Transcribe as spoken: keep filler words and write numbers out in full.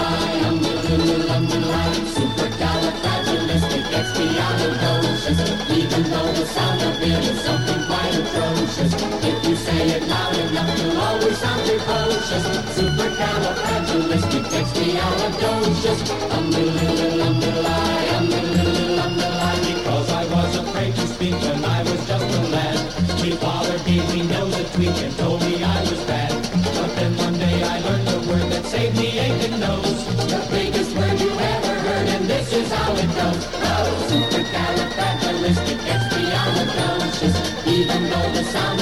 supercalifragilisticexpialidocious. Even though the sound of it is something quite atrocious, if you say it loud enough, you'll always sound precocious. Supercalifragilisticexpialidocious. Um-de-lil-lil-um-de-lie, um-de-lil-lil-um-de-lie. Because I was afraid to speak when I was just a lad. My father gave me nose a tweak and told me I was bad. But then one day I learned the word that saved me aching nose. The biggest word you ever heard, and this is how it goes. Oh, supercalifragilisticexpialidocious. Even though the sound